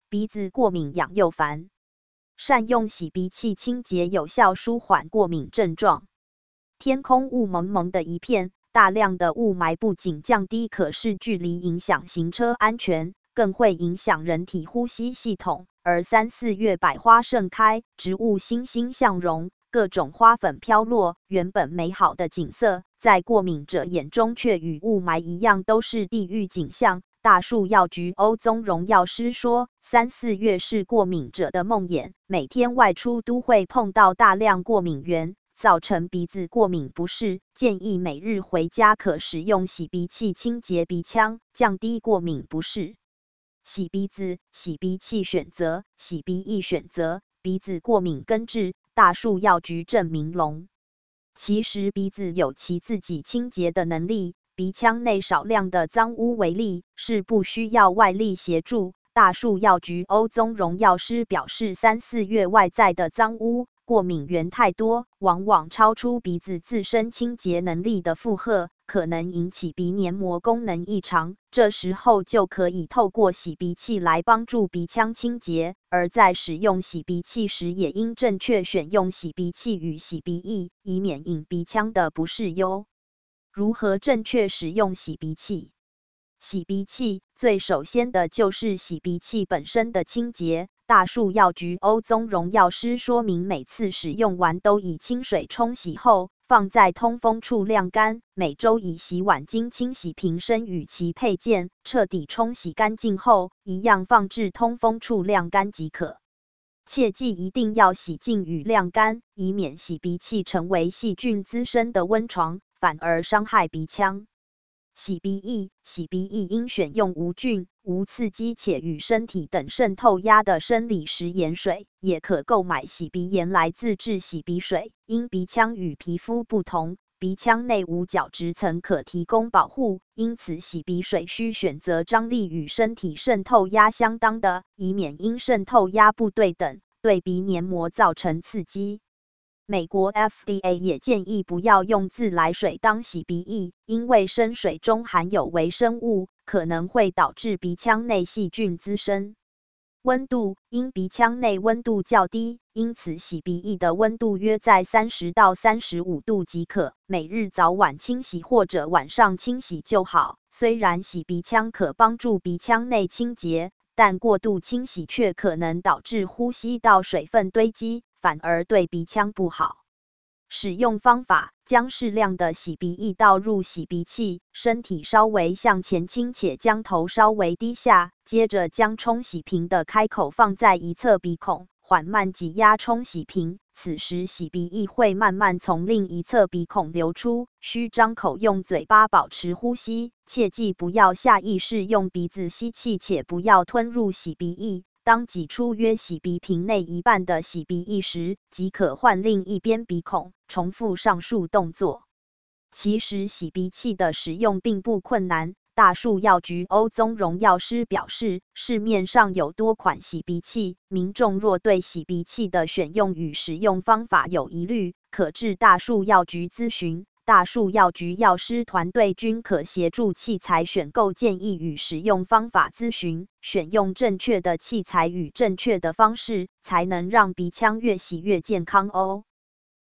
鼻子过敏痒又烦。善用洗鼻器清洁，有效舒缓过敏症状。天空雾蒙蒙的一片，大量的雾霾不仅降低可视距离，影响行车安全，更会影响人体呼吸系统。而3、4月百花盛开，植物欣欣向荣，各种花粉飘落，原本美好的景色，在过敏者眼中却与雾霾一样，都是地狱景象。大树药局欧宗荣药师说，3、4月是过敏者的梦魇，每天外出都会碰到大量过敏源，造成鼻子过敏不适。建议每日回家可使用洗鼻器清洁鼻腔，降低过敏不适。洗鼻子、洗鼻器选择、洗鼻液选择，鼻子过敏根治。大树药局郑明龙。其实鼻子有其自己清洁的能力。鼻腔内少量的脏污为例，是不需要外力协助。大树药局欧宗荣药师表示，3、4月外在的脏污、过敏源太多，往往超出鼻子自身清洁能力的负荷，可能引起鼻黏膜功能异常。这时候就可以透过洗鼻器来帮助鼻腔清洁，而在使用洗鼻器时，也应正确选用洗鼻器与洗鼻液，以免引鼻腔的不适哟。如何正确使用洗鼻器？洗鼻器最首先的就是洗鼻器本身的清洁。大树药局欧宗荣药师说明，每次使用完都以清水冲洗后，放在通风处晾干。每周以洗碗巾清洗瓶身与其配件，彻底冲洗干净后，一样放置通风处晾干即可。切记一定要洗净与晾干，以免洗鼻器成为细菌滋生的温床，反而伤害鼻腔。洗鼻液应选用无菌、无刺激且与身体等渗透压的生理食盐水，也可购买洗鼻盐来自制洗鼻水。因鼻腔与皮肤不同，鼻腔内无角质层可提供保护，因此洗鼻水需选择张力与身体渗透压相当的，以免因渗透压不对等，对鼻黏膜造成刺激。美国 FDA 也建议不要用自来水当洗鼻液，因为生水中含有微生物，可能会导致鼻腔内细菌滋生。温度，因鼻腔内温度较低，因此洗鼻液的温度约在30到35度即可。每日早晚清洗或者晚上清洗就好。虽然洗鼻腔可帮助鼻腔内清洁，但过度清洗却可能导致呼吸道水分堆积，反而对鼻腔不好。使用方法：将适量的洗鼻液倒入洗鼻器，身体稍微向前倾且将头稍微低下，接着将冲洗瓶的开口放在一侧鼻孔，缓慢挤压冲洗瓶。此时洗鼻液会慢慢从另一侧鼻孔流出，需张口用嘴巴保持呼吸，切记不要下意识用鼻子吸气，且不要吞入洗鼻液。当挤出约洗鼻瓶内一半的洗鼻液时，即可换另一边鼻孔，重复上述动作。其实洗鼻器的使用并不困难。大树药局欧宗荣药师表示，市面上有多款洗鼻器，民众若对洗鼻器的选用与使用方法有疑虑，可至大树药局咨询。大树药局药师团队均可协助器材选购建议与使用方法咨询，选用正确的器材与正确的方式，才能让鼻腔越洗越健康哦。